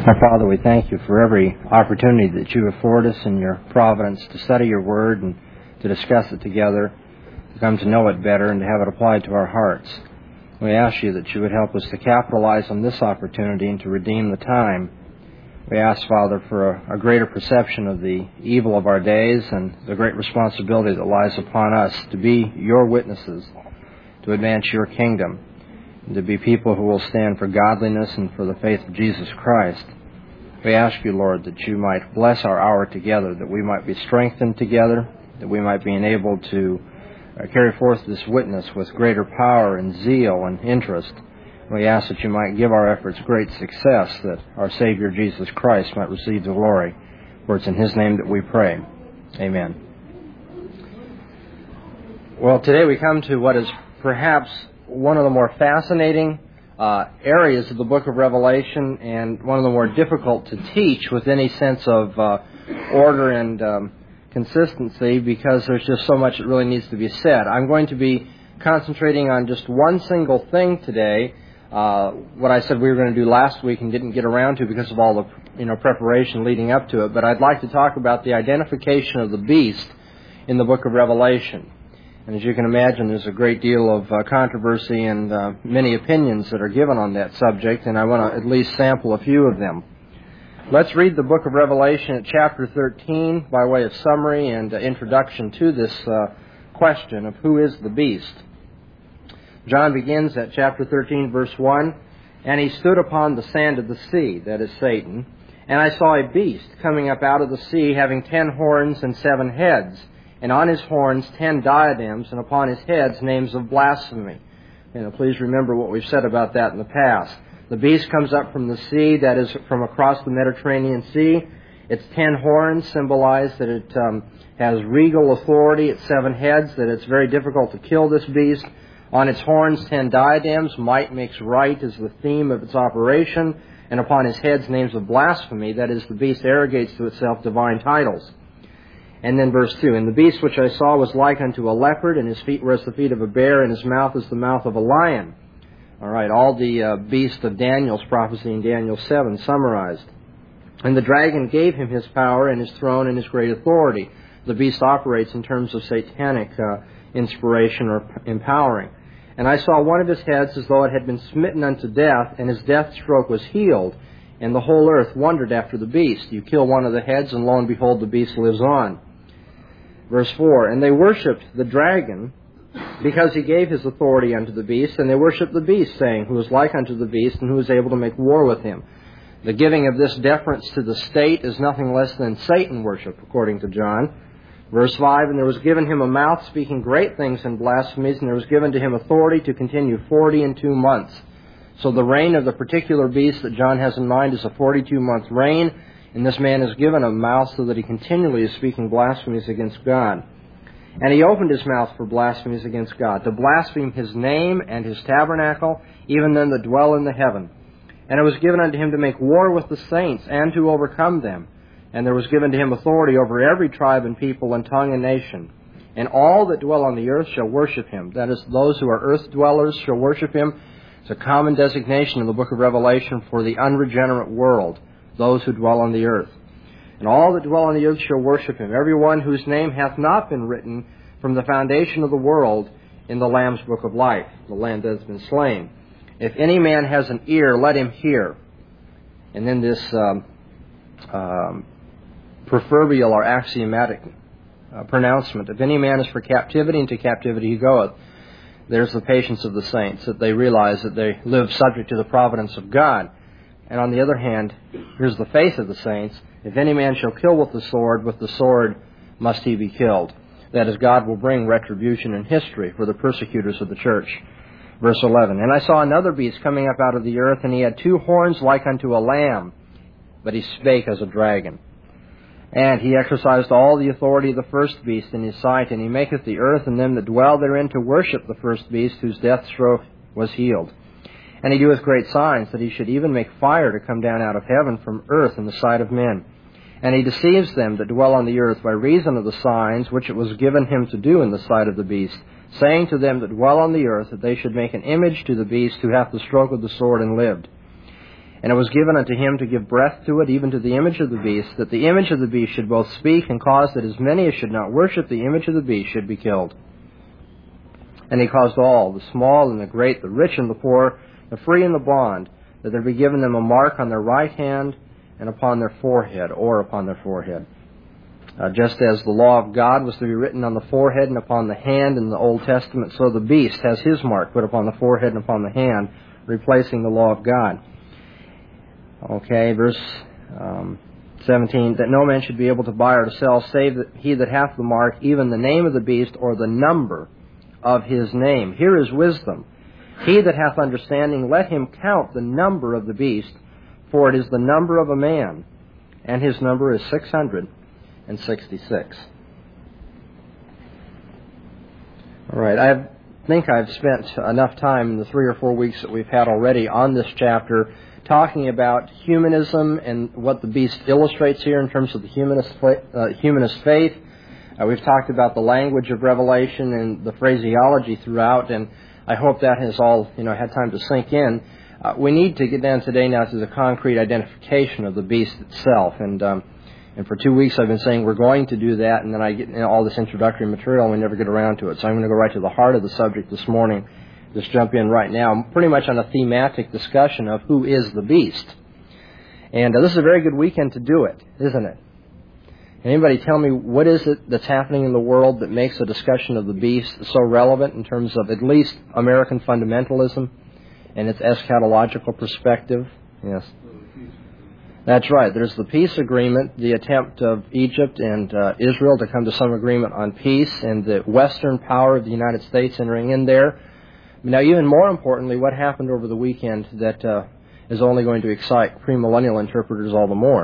Our Father, we thank you for every opportunity that you afford us in your providence to study your word and to discuss it together, to come to know it better and to have it applied to our hearts. We ask you that you would help us to capitalize on this opportunity and to redeem the time. We ask, Father, for a greater perception of the evil of our days and the great responsibility that lies upon us to be your witnesses, to advance your kingdom, and to be people who will stand for godliness and for the faith of Jesus Christ. We ask you, Lord, that you might bless our hour together, that we might be strengthened together, that we might be enabled to carry forth this witness with greater power and zeal and interest. We ask that you might give our efforts great success, that our Savior Jesus Christ might receive the glory. For it's in His name that we pray. Amen. Well, today we come to what is perhaps one of the more fascinating areas of the book of Revelation and one of the more difficult to teach with any sense of order and consistency, because there's just so much that really needs to be said. I'm going to be concentrating on just one single thing today, what I said we were going to do last week and didn't get around to because of all the preparation leading up to it. But I'd like to talk about the identification of the beast in the book of Revelation. And as you can imagine, there's a great deal of controversy and many opinions that are given on that subject, and I want to at least sample a few of them. Let's read the book of Revelation at chapter 13 by way of summary and introduction to this question of who is the beast. John begins at chapter 13, verse 1, "And he stood upon the sand of the sea," that is Satan, "and I saw a beast coming up out of the sea, having 10 horns and 7 heads. And on his horns 10 diadems, and upon his heads names of blasphemy." Please remember what we've said about that in the past. The beast comes up from the sea, that is from across the Mediterranean Sea. Its 10 horns symbolize that it has regal authority. Its 7 heads, that it's very difficult to kill this beast. On its horns 10 diadems. Might makes right is the theme of its operation. And upon his heads names of blasphemy, that is, the beast arrogates to itself divine titles. And then verse 2, "And the beast which I saw was like unto a leopard, and his feet were as the feet of a bear, and his mouth as the mouth of a lion." All right, all the beast of Daniel's prophecy in Daniel 7 summarized. "And the dragon gave him his power and his throne and his great authority." The beast operates in terms of satanic inspiration or empowering. "And I saw one of his heads as though it had been smitten unto death, and his death stroke was healed. And the whole earth wondered after the beast." You kill one of the heads, and lo and behold, the beast lives on. Verse 4, "And they worshipped the dragon, because he gave his authority unto the beast, and they worshipped the beast, saying, Who is like unto the beast, and who is able to make war with him?" The giving of this deference to the state is nothing less than Satan worship, according to John. Verse 5, "And there was given him a mouth speaking great things and blasphemies, and there was given to him authority to continue 42 months. So the reign of the particular beast that John has in mind is a 42-month reign, and this man is given a mouth so that he continually is speaking blasphemies against God. "And he opened his mouth for blasphemies against God, to blaspheme his name and his tabernacle, even them that dwell in the heaven. And it was given unto him to make war with the saints, and to overcome them. And there was given to him authority over every tribe and people and tongue and nation. And all that dwell on the earth shall worship him." That is, those who are earth dwellers shall worship him. It's a common designation in the book of Revelation for the unregenerate world, those who dwell on the earth. "And all that dwell on the earth shall worship him, every one whose name hath not been written from the foundation of the world in the Lamb's book of life," the Lamb that has been slain. "If any man has an ear, let him hear." And then this proverbial or axiomatic pronouncement, "If any man is for captivity, into captivity he goeth." There's the patience of the saints, that they realize that they live subject to the providence of God. And on the other hand, here's the faith of the saints: "If any man shall kill with the sword must he be killed." That is, God will bring retribution in history for the persecutors of the church. Verse 11, "And I saw another beast coming up out of the earth, and he had 2 horns like unto a lamb, but he spake as a dragon. And he exercised all the authority of the first beast in his sight, and he maketh the earth and them that dwell therein to worship the first beast, whose death stroke was healed. And he doeth great signs, that he should even make fire to come down out of heaven from earth in the sight of men. And he deceives them that dwell on the earth by reason of the signs which it was given him to do in the sight of the beast, saying to them that dwell on the earth that they should make an image to the beast who hath the stroke of the sword and lived. And it was given unto him to give breath to it, even to the image of the beast, that the image of the beast should both speak and cause that as many as should not worship the image of the beast should be killed. And he caused all, the small and the great, the rich and the poor, the free and the bond, that there be given them a mark on their right hand and upon their forehead, or upon their forehead. Just as the law of God was to be written on the forehead and upon the hand in the Old Testament, so the beast has his mark put upon the forehead and upon the hand, replacing the law of God. Okay, verse 17, that no man should be able to buy or to sell, save that he that hath the mark, even the name of the beast, or the number of his name. Here is wisdom. He that hath understanding, let him count the number of the beast, for it is the number of a man, and his number is 666. All right, I think I've spent enough time in the 3 or 4 weeks that we've had already on this chapter talking about humanism and what the beast illustrates here in terms of the humanist faith. We've talked about the language of Revelation and the phraseology throughout, and I hope that has all had time to sink in. We need to get down today now to the concrete identification of the beast itself, and for 2 weeks I've been saying we're going to do that, and then I get all this introductory material and we never get around to it. So I'm going to go right to the heart of the subject this morning. Just jump in right now. I'm pretty much on a thematic discussion of who is the beast. And this is a very good weekend to do it, isn't it? Anybody tell me what is it that's happening in the world that makes a discussion of the beast so relevant in terms of at least American fundamentalism and its eschatological perspective? Yes. That's right. There's the peace agreement, the attempt of Egypt and Israel to come to some agreement on peace, and the Western power of the United States entering in there. Now, even more importantly, what happened over the weekend that is only going to excite premillennial interpreters all the more?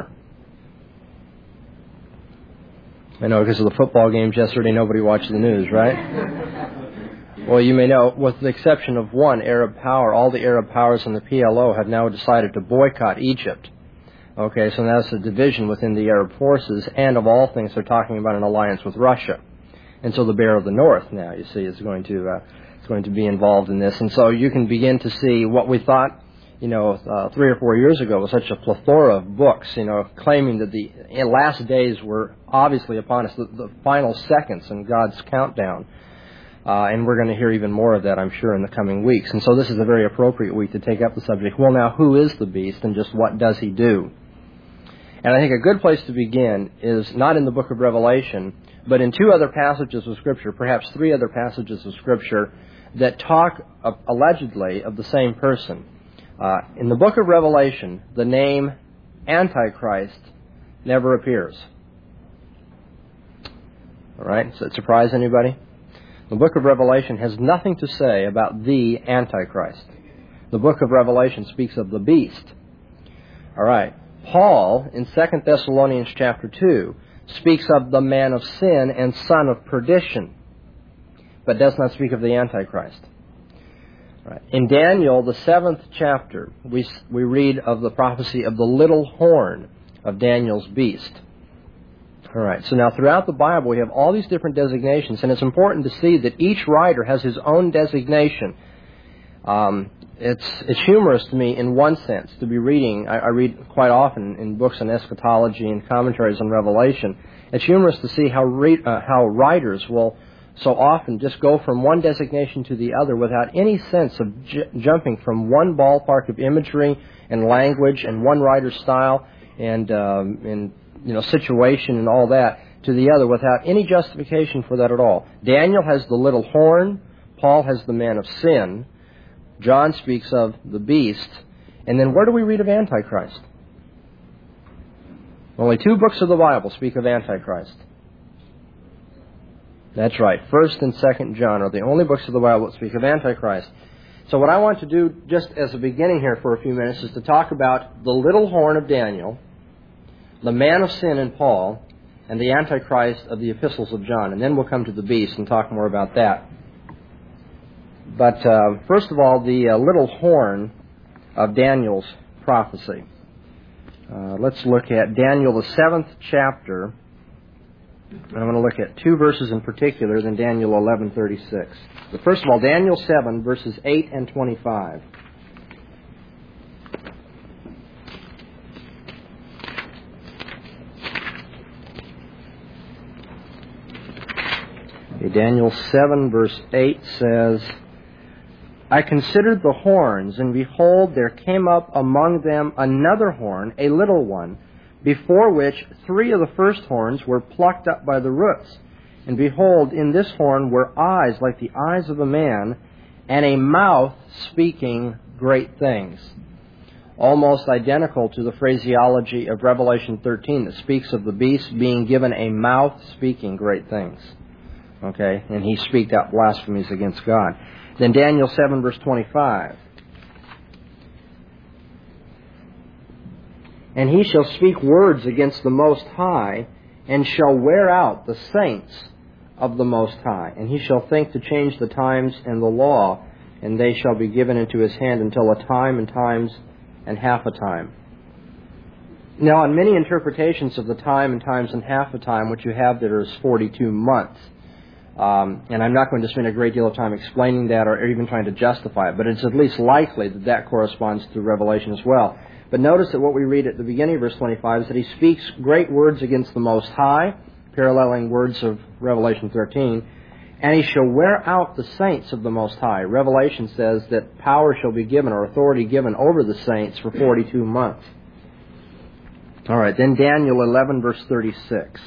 I know because of the football games yesterday, nobody watched the news, right? Well, you may know, with the exception of one Arab power, all the Arab powers in the PLO have now decided to boycott Egypt. Okay, so that's a division within the Arab forces, and of all things, they're talking about an alliance with Russia. And so the Bear of the North now, you see, is going to be involved in this. And so you can begin to see what we thought, 3 or 4 years ago was such a plethora of books, claiming that the last days were obviously upon us, the final seconds in God's countdown. And we're going to hear even more of that, I'm sure, in the coming weeks. And so this is a very appropriate week to take up the subject. Well, now, who is the beast and just what does he do? And I think a good place to begin is not in the book of Revelation, but in 2 other passages of Scripture, perhaps 3 other passages of Scripture, that talk allegedly of the same person. In the book of Revelation, the name Antichrist never appears. All right? Does that surprise anybody? The book of Revelation has nothing to say about the Antichrist. The book of Revelation speaks of the beast. All right. Paul, in 2 Thessalonians chapter 2, speaks of the man of sin and son of perdition, but does not speak of the Antichrist. Right. In Daniel, the 7th chapter, we read of the prophecy of the little horn of Daniel's beast. All right. So now throughout the Bible, we have all these different designations, and it's important to see that each writer has his own designation. It's humorous to me in one sense to be reading. I read quite often in books on eschatology and commentaries on Revelation. It's humorous to see how writers will so often just go from one designation to the other without any sense of jumping from one ballpark of imagery and language and one writer's style and situation and all that to the other without any justification for that at all. Daniel has the little horn. Paul has the man of sin. John speaks of the beast. And then where do we read of Antichrist? Only 2 books of the Bible speak of Antichrist. That's right. 1st and 2nd John are the only books of the Bible that speak of Antichrist. So what I want to do just as a beginning here for a few minutes is to talk about the little horn of Daniel, the man of sin in Paul, and the Antichrist of the epistles of John. And then we'll come to the beast and talk more about that. But first of all, the little horn of Daniel's prophecy. Let's look at Daniel, the 7th chapter. I'm going to look at 2 verses in particular, then Daniel 11:36. But first of all, Daniel 7, verses 8 and 25. Daniel 7 verse 8 says, I considered the horns, and behold, there came up among them another horn, a little one, before which 3 of the first horns were plucked up by the roots. And behold, in this horn were eyes like the eyes of a man, and a mouth speaking great things. Almost identical to the phraseology of Revelation 13 that speaks of the beast being given a mouth speaking great things. Okay, and he speaked out blasphemies against God. Then Daniel 7 verse 25. And he shall speak words against the Most High, and shall wear out the saints of the Most High. And he shall think to change the times and the law, and they shall be given into his hand until a time and times and half a time. Now, in many interpretations of the time and times and half a time, what you have there is 42 months. And I'm not going to spend a great deal of time explaining that or even trying to justify it, but it's at least likely that that corresponds to Revelation as well. But notice that what we read at the beginning of verse 25 is that he speaks great words against the Most High, paralleling words of Revelation 13, and he shall wear out the saints of the Most High. Revelation says that power shall be given, or authority given over the saints for 42 months. All right, then Daniel 11 verse 36.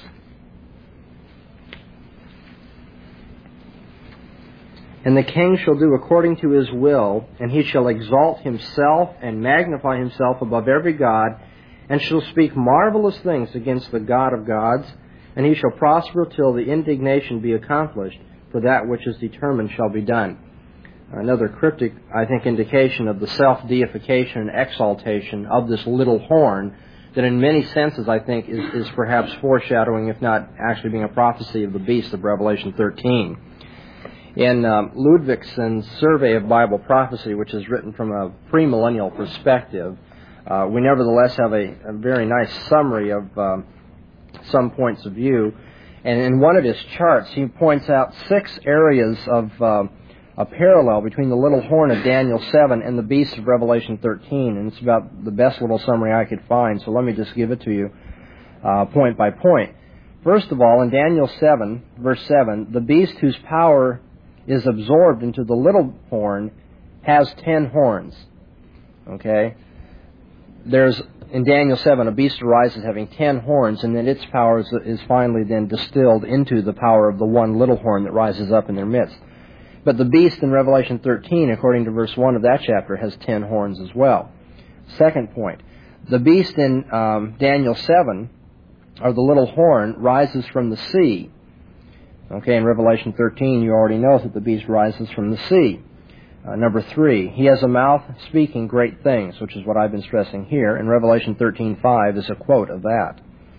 And the king shall do according to his will, and he shall exalt himself and magnify himself above every god, and shall speak marvelous things against the God of gods, and he shall prosper till the indignation be accomplished, for that which is determined shall be done. Another cryptic, I think, indication of the self-deification and exaltation of this little horn that in many senses, I think, is perhaps foreshadowing, if not actually being a prophecy of the beast of Revelation 13. In Ludvigson's Survey of Bible Prophecy, which is written from a premillennial perspective, we nevertheless have a very nice summary of some points of view. And in one of his charts, he points out 6 areas of a parallel between the little horn of Daniel 7 and the beast of Revelation 13. And it's about the best little summary I could find, so let me just give it to you point by point. First of all, in Daniel 7, verse 7, the beast whose power is absorbed into the little horn has 10 horns. Okay? There's, in Daniel 7, a beast arises having 10 horns, and then its power is finally then distilled into the power of the one little horn that rises up in their midst. But the beast in Revelation 13, according to verse 1 of that chapter, has 10 horns as well. Second point, the beast in Daniel 7, or the little horn, rises from the sea. Okay, in Revelation 13, you already know that the beast rises from the sea. Number 3, he has a mouth speaking great things, which is what I've been stressing here. And Revelation 13:5 is a quote of that.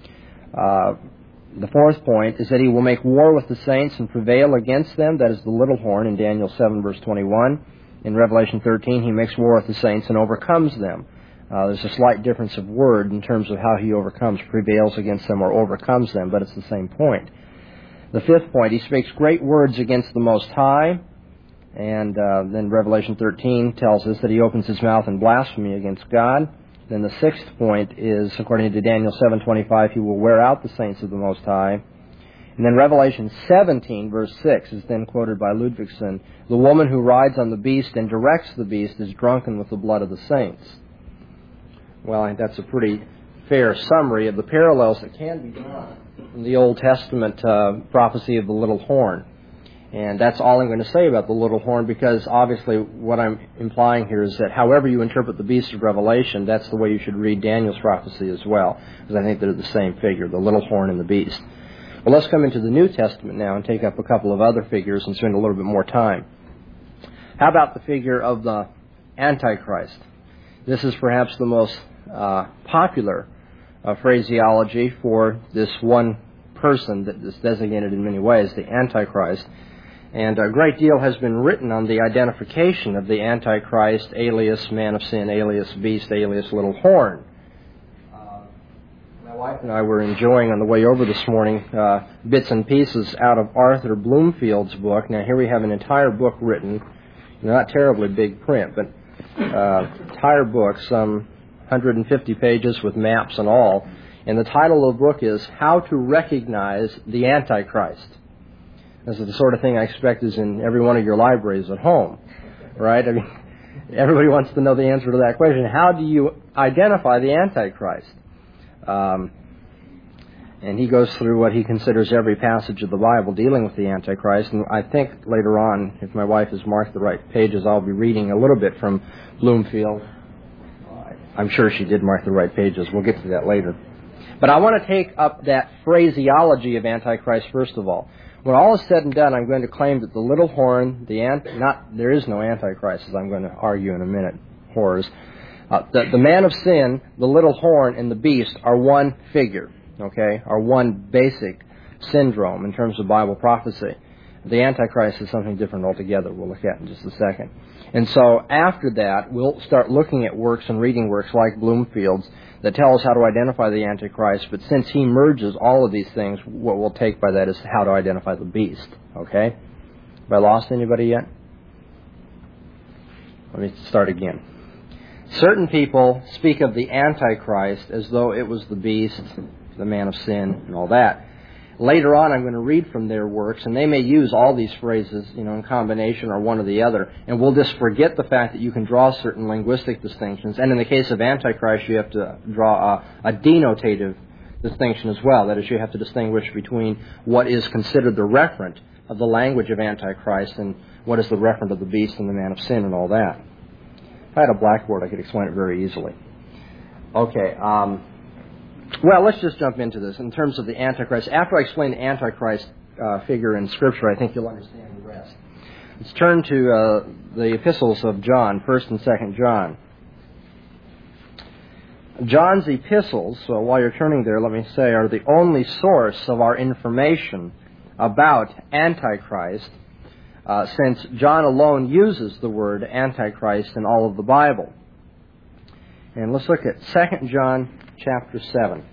The fourth point is that he will make war with the saints and prevail against them. That is the little horn in Daniel 7, verse 21. In Revelation 13, he makes war with the saints and overcomes them. There's a slight difference of word in terms of how he overcomes, prevails against them, or overcomes them, but it's the same point. The fifth point, he speaks great words against the Most High. And then Revelation 13 tells us that he opens his mouth in blasphemy against God. Then the sixth point is, according to Daniel 7:25, he will wear out the saints of the Most High. And then Revelation 17, verse 6, is then quoted by Ludvigson. The woman who rides on the beast and directs the beast is drunken with the blood of the saints. Well, I think that's a pretty fair summary of the parallels that can be drawn from the Old Testament prophecy of the little horn. And that's all I'm going to say about the little horn, because obviously what I'm implying here is that however you interpret the beast of Revelation, that's the way you should read Daniel's prophecy as well, because I think they're the same figure, the little horn and the beast. Well, let's come into the New Testament now and take up a couple of other figures and spend a little bit more time. How about the figure of the Antichrist? This is perhaps the most popular phraseology for this one person that is designated in many ways, the Antichrist. And a great deal has been written on the identification of the Antichrist, alias man of sin, alias beast, alias little horn. My wife and I were enjoying on the way over this morning bits and pieces out of Arthur Bloomfield's book. Now here we have an entire book written, not terribly big print, but entire book, some 150 pages with maps and all. And the title of the book is How to Recognize the Antichrist. This is the sort of thing I expect is in every one of your libraries at home, right? I mean, everybody wants to know the answer to that question. How do you identify the Antichrist? And he goes through what he considers every passage of the Bible dealing with the Antichrist. And I think later on, if my wife has marked the right pages, I'll be reading a little bit from Bloomfield. I'm sure she did mark the right pages. We'll get to that later. But I want to take up that phraseology of Antichrist first of all. When all is said and done, I'm going to claim that the little horn, there is no Antichrist, as I'm going to argue in a minute, horrors. The man of sin, the little horn, and the beast are one figure, okay, are one basic syndrome in terms of Bible prophecy. The Antichrist is something different altogether we'll look at in just a second. And so after that, we'll start looking at works and reading works like Bloomfield's that tell us how to identify the Antichrist. But since he merges all of these things, what we'll take by that is how to identify the beast. Okay? Have I lost anybody yet? Let me start again. Certain people speak of the Antichrist as though it was the beast, the man of sin, and all that. Later on, I'm going to read from their works, and they may use all these phrases, in combination or one or the other, and we'll just forget the fact that you can draw certain linguistic distinctions. And in the case of Antichrist, you have to draw a denotative distinction as well. That is, you have to distinguish between what is considered the referent of the language of Antichrist and what is the referent of the beast and the man of sin and all that. If I had a blackboard, I could explain it very easily. Okay, well, let's just jump into this in terms of the Antichrist. After I explain the Antichrist figure in Scripture, I think you'll understand the rest. Let's turn to the epistles of John, 1st and 2nd John. John's epistles, so while you're turning there, let me say, are the only source of our information about Antichrist, since John alone uses the word Antichrist in all of the Bible. And let's look at 2nd John chapter 7.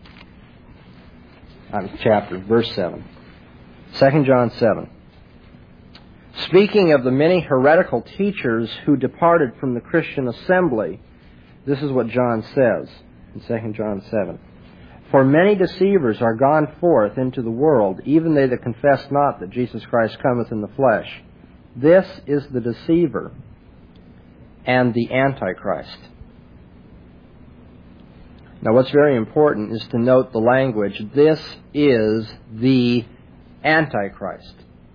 Verse 7. 2 John 7. Speaking of the many heretical teachers who departed from the Christian assembly, this is what John says in 2 John 7. For many deceivers are gone forth into the world, even they that confess not that Jesus Christ cometh in the flesh. This is the deceiver and the Antichrist. Now, what's very important is to note the language. This is the Antichrist.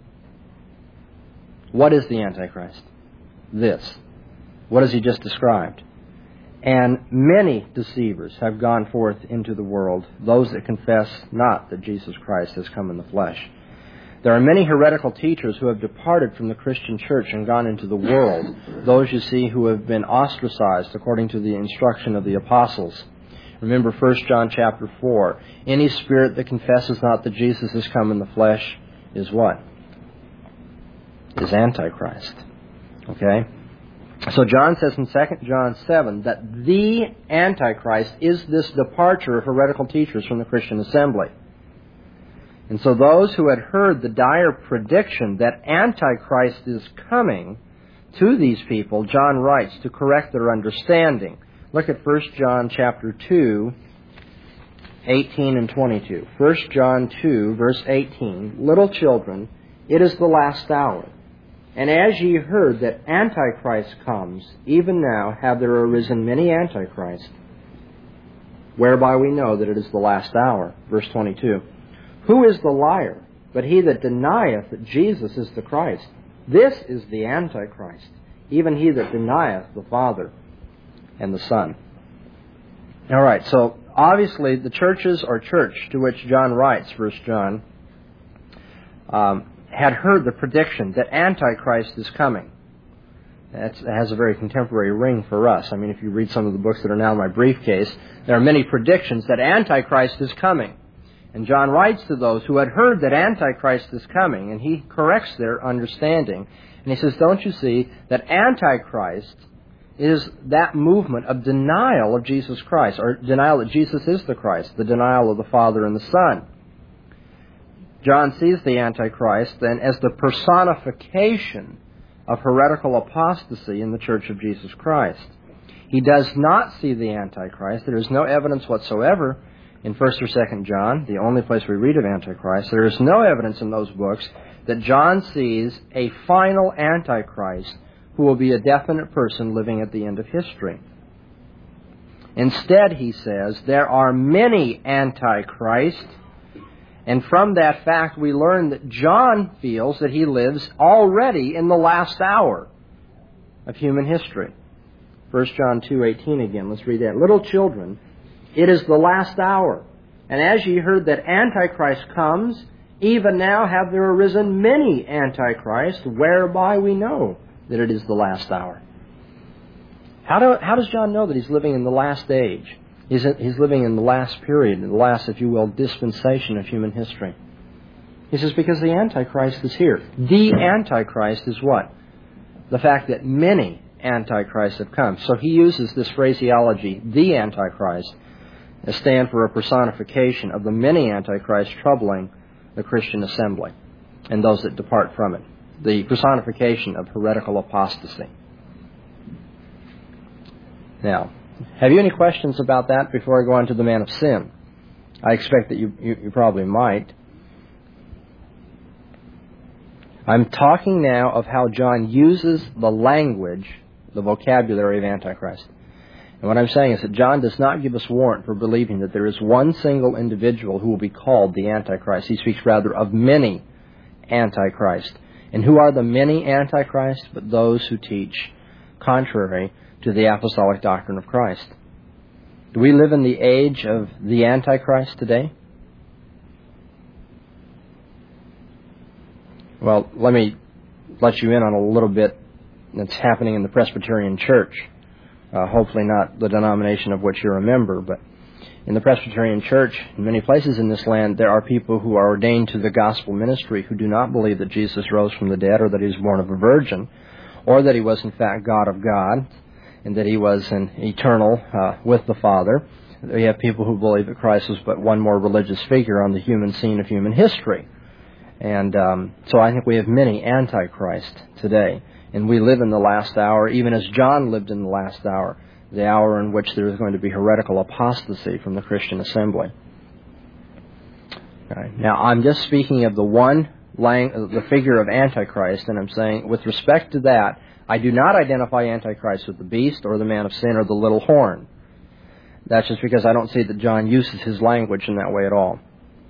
What is the Antichrist? This. What has he just described? And many deceivers have gone forth into the world, those that confess not that Jesus Christ has come in the flesh. There are many heretical teachers who have departed from the Christian church and gone into the world. Those, you see, who have been ostracized according to the instruction of the apostles. Remember 1 John chapter 4. Any spirit that confesses not that Jesus has come in the flesh is what? Is Antichrist. Okay? So John says in 2 John 7 that the Antichrist is this departure of heretical teachers from the Christian assembly. And so those who had heard the dire prediction that Antichrist is coming to these people, John writes to correct their understanding. Look at 1 John chapter 2, 18 and 22. 1 John 2, verse 18. Little children, it is the last hour. And as ye heard that Antichrist comes, even now have there arisen many Antichrists, whereby we know that it is the last hour. Verse 22. Who is the liar, but he that denieth that Jesus is the Christ? This is the Antichrist, even he that denieth the Father and the Son. All right, so obviously the churches or church to which John writes, 1 John, had heard the prediction that Antichrist is coming. That has a very contemporary ring for us. I mean, if you read some of the books that are now in my briefcase, there are many predictions that Antichrist is coming. And John writes to those who had heard that Antichrist is coming, and he corrects their understanding. And he says, don't you see that Antichrist is that movement of denial of Jesus Christ, or denial that Jesus is the Christ, the denial of the Father and the Son. John sees the Antichrist then as the personification of heretical apostasy in the Church of Jesus Christ. He does not see the Antichrist. There is no evidence whatsoever in 1st or 2nd John, the only place we read of Antichrist, there is no evidence in those books that John sees a final Antichrist who will be a definite person living at the end of history. Instead, he says, there are many Antichrists, and from that fact we learn that John feels that he lives already in the last hour of human history. 1 John 2:18 again, let's read that. Little children, it is the last hour. And as ye heard that Antichrist comes, even now have there arisen many Antichrists, whereby we know that it is the last hour. How does John know that he's living in the last age? He's living in the last period, in the last, if you will, dispensation of human history. He says, because the Antichrist is here. The Antichrist is what? The fact that many Antichrists have come. So he uses this phraseology, the Antichrist, as stand for a personification of the many Antichrists troubling the Christian assembly and those that depart from it. The personification of heretical apostasy. Now, have you any questions about that before I go on to the man of sin? I expect that you probably might. I'm talking now of how John uses the language, the vocabulary of Antichrist. And what I'm saying is that John does not give us warrant for believing that there is one single individual who will be called the Antichrist. He speaks rather of many Antichrists. And who are the many Antichrists but those who teach contrary to the apostolic doctrine of Christ? Do we live in the age of the Antichrist today? Well, let me let you in on a little bit that's happening in the Presbyterian Church. Hopefully not the denomination of which you're a member, but in the Presbyterian Church, in many places in this land, there are people who are ordained to the gospel ministry who do not believe that Jesus rose from the dead or that he was born of a virgin or that he was in fact God of God and that he was an eternal with the Father. We have people who believe that Christ was but one more religious figure on the human scene of human history. And so I think we have many Antichrists today. And we live in the last hour, even as John lived in the last hour, the hour in which there is going to be heretical apostasy from the Christian assembly. Right. Now, I'm just speaking of the figure of Antichrist, and I'm saying, with respect to that, I do not identify Antichrist with the beast or the man of sin or the little horn. That's just because I don't see that John uses his language in that way at all.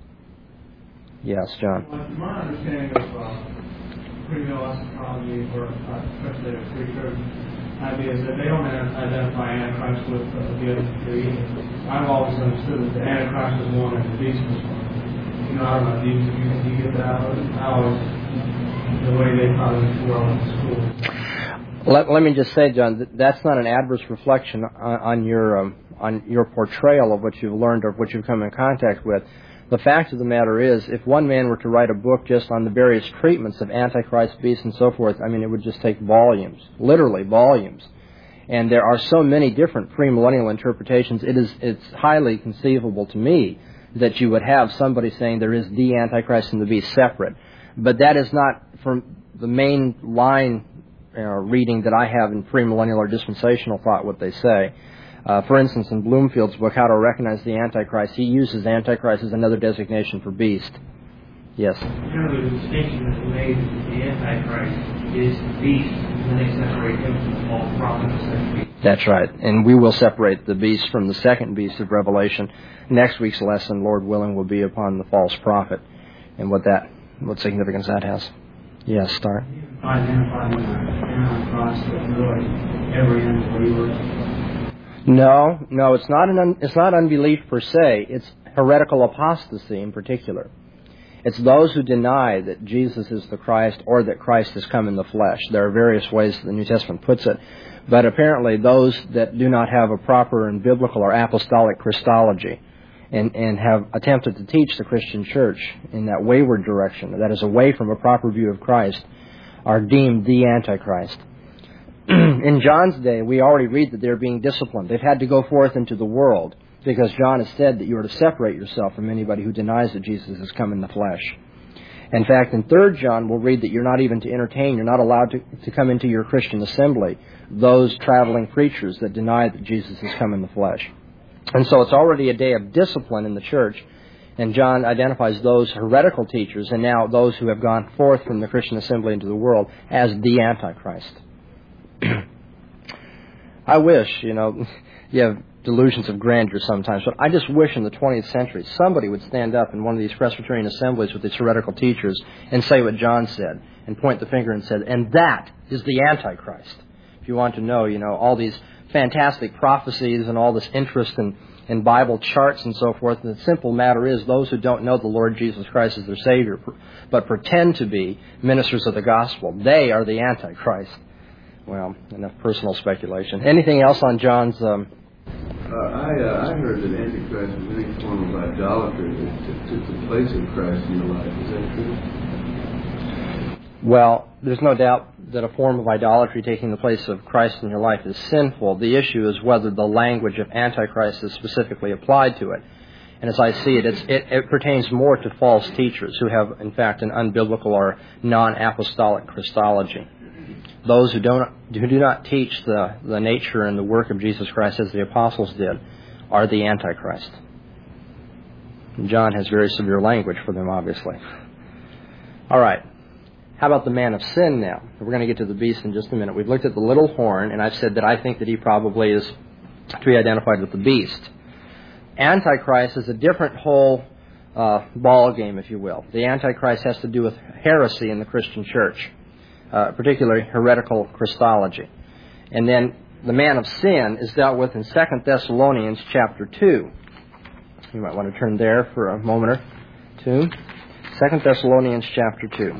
Yes, John. Well, from my understanding of premillennial eschatology, or especially of free church ideas, that they don't identify Antichrist with the other three. I've always understood that the Antichrist is one and the beast is one. You know, I don't know, do you get that out of it? I always, the way they taught it before I went to school. Let me just say, John, that's not an adverse reflection on your portrayal of what you've learned or what you've come in contact with. The fact of the matter is, if one man were to write a book just on the various treatments of Antichrist, beast, and so forth, I mean, it would just take volumes, literally volumes. And there are so many different premillennial interpretations, it's highly conceivable to me that you would have somebody saying there is the Antichrist and the beast separate. But that is not from the main line reading that I have in premillennial or dispensational thought what they say. For instance, in Bloomfield's book, How to Recognize the Antichrist, he uses Antichrist as another designation for beast. Yes? Generally, the distinction that's made that the Antichrist is the beast, and then they separate him from the false prophet of the second beast. That's right. And we will separate the beast from the second beast of Revelation. Next week's lesson, Lord willing, will be upon the false prophet and what significance that has. Yes, Star? Identifying the Antichrist as really every unbeliever. No, it's not unbelief per se. It's heretical apostasy in particular. It's those who deny that Jesus is the Christ or that Christ has come in the flesh. There are various ways the New Testament puts it, but apparently those that do not have a proper and biblical or apostolic Christology and have attempted to teach the Christian church in that wayward direction, that is away from a proper view of Christ, are deemed the Antichrist. In John's day, we already read that they're being disciplined. They've had to go forth into the world because John has said that you are to separate yourself from anybody who denies that Jesus has come in the flesh. In fact, in 3 John, we'll read that you're not even to entertain, you're not allowed to come into your Christian assembly, those traveling preachers that deny that Jesus has come in the flesh. And so it's already a day of discipline in the church. And John identifies those heretical teachers and now those who have gone forth from the Christian assembly into the world as the Antichrist. I wish, you have delusions of grandeur sometimes, but I just wish in the 20th century somebody would stand up in one of these Presbyterian assemblies with these heretical teachers and say what John said and point the finger and said, and that is the Antichrist. If you want to know, all these fantastic prophecies and all this interest in Bible charts and so forth, the simple matter is those who don't know the Lord Jesus Christ as their Savior but pretend to be ministers of the gospel, they are the Antichrist. Well, enough personal speculation. Anything else on John's... I heard that Antichrist was any form of idolatry that took the place of Christ in your life. Is that true? Well, there's no doubt that a form of idolatry taking the place of Christ in your life is sinful. The issue is whether the language of Antichrist is specifically applied to it. And as I see it, it pertains more to false teachers who have, in fact, an unbiblical or non-apostolic Christology. Those who do not teach the nature and the work of Jesus Christ as the apostles did are the Antichrist. And John has very severe language for them, obviously. All right. How about the man of sin now? We're going to get to the beast in just a minute. We've looked at the little horn, and I've said that I think that he probably is to be identified with the beast. Antichrist is a different whole ball game, if you will. The Antichrist has to do with heresy in the Christian church, particularly heretical Christology. And then the man of sin is dealt with in 2 Thessalonians chapter 2. You might want to turn there for a moment or two. 2 Thessalonians chapter 2.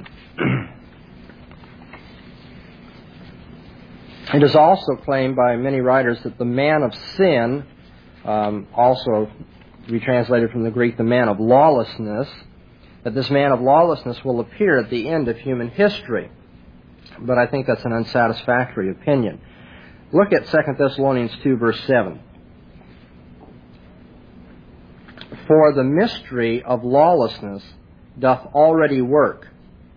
It is also claimed by many writers that the man of sin, also to be translated from the Greek, the man of lawlessness, that this man of lawlessness will appear at the end of human history. But I think that's an unsatisfactory opinion. Look at 2 Thessalonians 2, verse 7. For the mystery of lawlessness doth already work.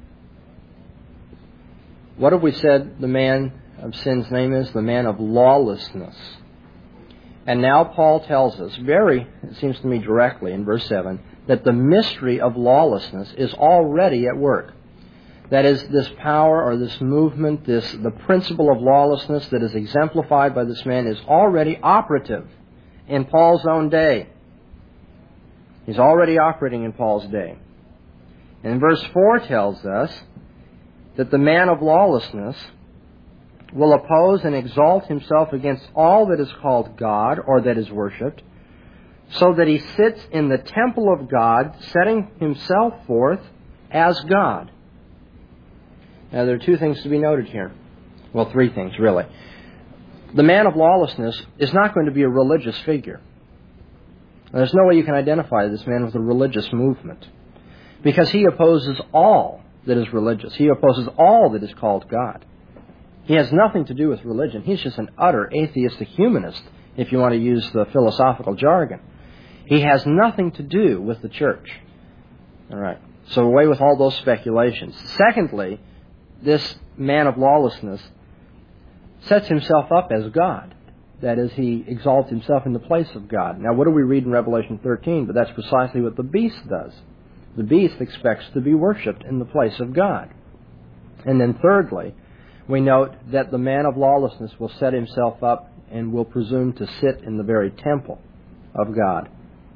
What have we said the man of sin's name is? The man of lawlessness. And now Paul tells us it seems to me directly in verse 7, that the mystery of lawlessness is already at work. That is, this power or this movement, the principle of lawlessness that is exemplified by this man is already operative in Paul's own day. He's already operating in Paul's day. And verse 4 tells us that the man of lawlessness will oppose and exalt himself against all that is called God or that is worshipped, so that he sits in the temple of God, setting himself forth as God. Now, there are two things to be noted here. Well, three things, really. The man of lawlessness is not going to be a religious figure. There's no way you can identify this man with a religious movement, because he opposes all that is religious. He opposes all that is called God. He has nothing to do with religion. He's just an utter atheistic humanist, if you want to use the philosophical jargon. He has nothing to do with the church. All right. So away with all those speculations. Secondly, this man of lawlessness sets himself up as God. That is, he exalts himself in the place of God. Now, what do we read in Revelation 13? But that's precisely what the beast does. The beast expects to be worshipped in the place of God. And then thirdly, we note that the man of lawlessness will set himself up and will presume to sit in the very temple of God.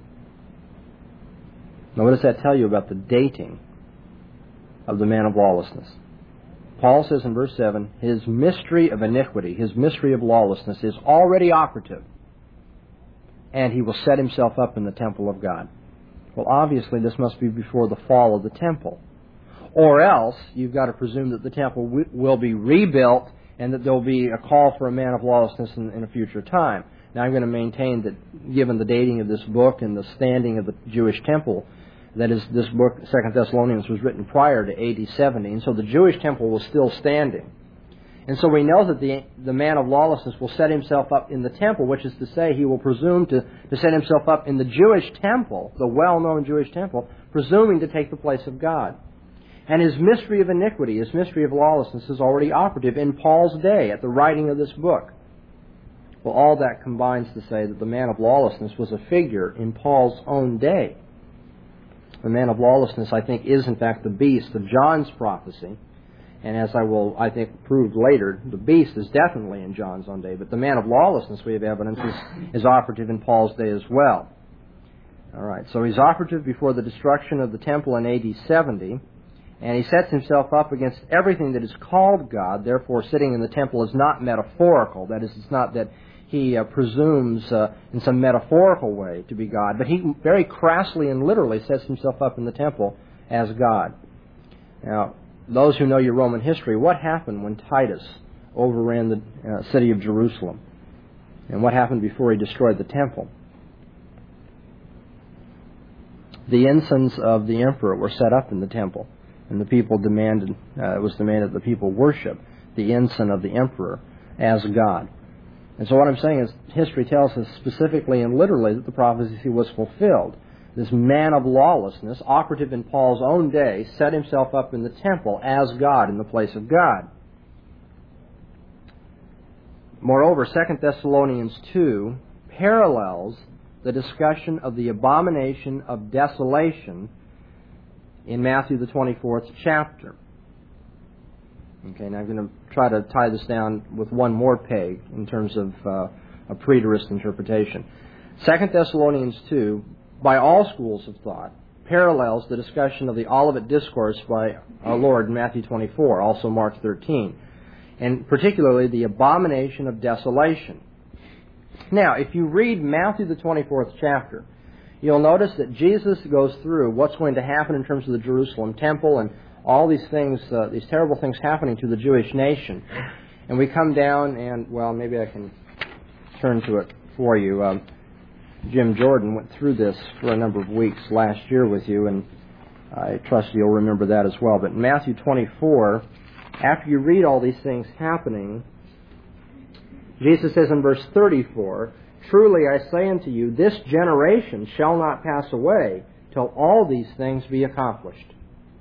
Now, what does that tell you about the dating of the man of lawlessness? Paul says in verse 7, his mystery of iniquity, his mystery of lawlessness is already operative, and he will set himself up in the temple of God. Well, obviously, this must be before the fall of the temple. Or else, you've got to presume that the temple will be rebuilt and that there will be a call for a man of lawlessness in a future time. Now, I'm going to maintain that given the dating of this book and the standing of the Jewish temple, that is, this book, 2 Thessalonians, was written prior to AD 70, and so the Jewish temple was still standing. And so we know that the man of lawlessness will set himself up in the temple, which is to say he will presume to set himself up in the Jewish temple, the well-known Jewish temple, presuming to take the place of God. And his mystery of iniquity, his mystery of lawlessness is already operative in Paul's day at the writing of this book. Well, all that combines to say that the man of lawlessness was a figure in Paul's own day. The man of lawlessness, I think, is in fact the beast of John's prophecy. And as I will, I think, prove later, the beast is definitely in John's own day. But the man of lawlessness, we have evidence, is operative in Paul's day as well. All right, so he's operative before the destruction of the temple in AD 70. And he sets himself up against everything that is called God. Therefore, sitting in the temple is not metaphorical. That is, it's not that he presumes in some metaphorical way to be God. But he very crassly and literally sets himself up in the temple as God. Now, those who know your Roman history, what happened when Titus overran the city of Jerusalem? And what happened before he destroyed the temple? The ensigns of the emperor were set up in the temple. And the people demanded, it was demanded that the people worship the ensign of the emperor as God. And so what I'm saying is, history tells us specifically and literally that the prophecy was fulfilled. This man of lawlessness, operative in Paul's own day, set himself up in the temple as God, in the place of God. Moreover, 2 Thessalonians 2 parallels the discussion of the abomination of desolation in Matthew the 24th chapter. Okay, now I'm going to try to tie this down with one more peg in terms of a preterist interpretation. 2 Thessalonians 2, by all schools of thought, parallels the discussion of the Olivet Discourse by our Lord in Matthew 24, also Mark 13, and particularly the abomination of desolation. Now, if you read Matthew the 24th chapter, you'll notice that Jesus goes through what's going to happen in terms of the Jerusalem temple and all these things, these terrible things happening to the Jewish nation. And we come down and, well, maybe I can turn to it for you. Jim Jordan went through this for a number of weeks last year with you, and I trust you'll remember that as well. But in Matthew 24, after you read all these things happening, Jesus says in verse 34, "Truly I say unto you, this generation shall not pass away till all these things be accomplished."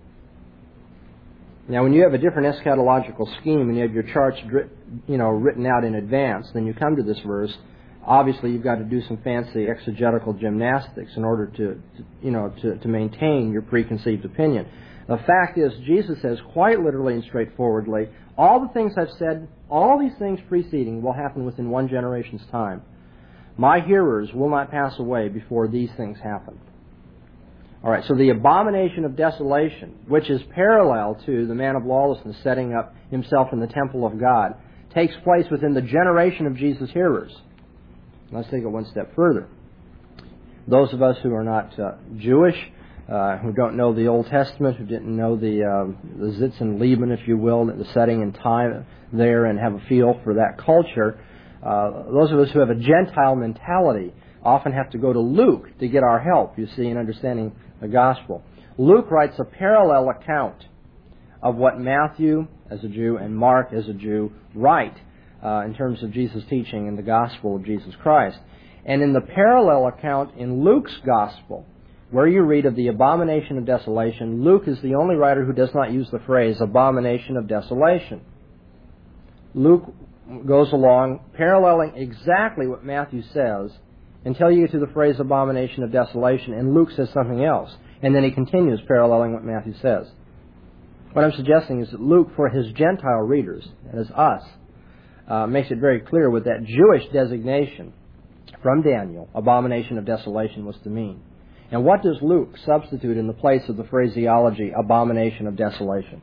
Now, when you have a different eschatological scheme and you have your charts written out in advance, then you come to this verse. Obviously, you've got to do some fancy exegetical gymnastics in order to maintain your preconceived opinion. The fact is, Jesus says quite literally and straightforwardly, all the things I've said, all these things preceding will happen within one generation's time. My hearers will not pass away before these things happen. All right, so the abomination of desolation, which is parallel to the man of lawlessness setting up himself in the temple of God, takes place within the generation of Jesus' hearers. Let's take it one step further. Those of us who are not Jewish, who don't know the Old Testament, who didn't know the Zitz and Lieben, if you will, the setting and time there, and have a feel for that culture, those of us who have a Gentile mentality often have to go to Luke to get our help, you see, in understanding the gospel. Luke writes a parallel account of what Matthew, as a Jew, and Mark, as a Jew, write in terms of Jesus' teaching in the gospel of Jesus Christ. And in the parallel account in Luke's gospel, where you read of the abomination of desolation, Luke is the only writer who does not use the phrase abomination of desolation. Luke goes along paralleling exactly what Matthew says until you get to the phrase abomination of desolation, and Luke says something else. And then he continues paralleling what Matthew says. What I'm suggesting is that Luke, for his Gentile readers, as us, makes it very clear what that Jewish designation from Daniel, abomination of desolation, was to mean. And what does Luke substitute in the place of the phraseology abomination of desolation?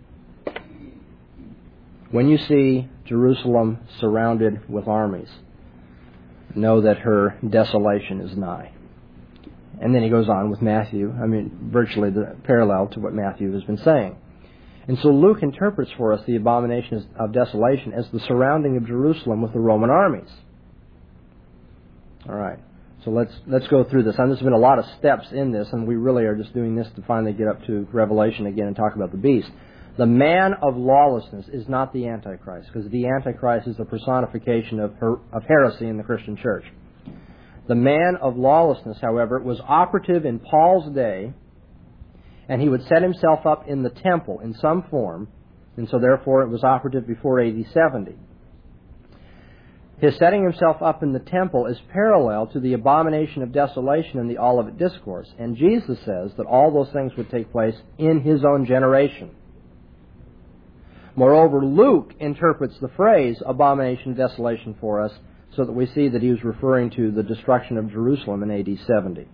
When you see Jerusalem surrounded with armies, know that her desolation is nigh. And then he goes on with Matthew, virtually the parallel to what Matthew has been saying. And so Luke interprets for us the abomination of desolation as the surrounding of Jerusalem with the Roman armies. All right, so let's go through this. And there's been a lot of steps in this, and we really are just doing this to finally get up to Revelation again and talk about the beast. The man of lawlessness is not the Antichrist, because the Antichrist is the personification of heresy in the Christian church. The man of lawlessness, however, was operative in Paul's day, and he would set himself up in the temple in some form, and so therefore it was operative before AD 70. His setting himself up in the temple is parallel to the abomination of desolation in the Olivet Discourse. And Jesus says that all those things would take place in his own generation. Moreover, Luke interprets the phrase abomination of desolation for us so that we see that he was referring to the destruction of Jerusalem in AD 70.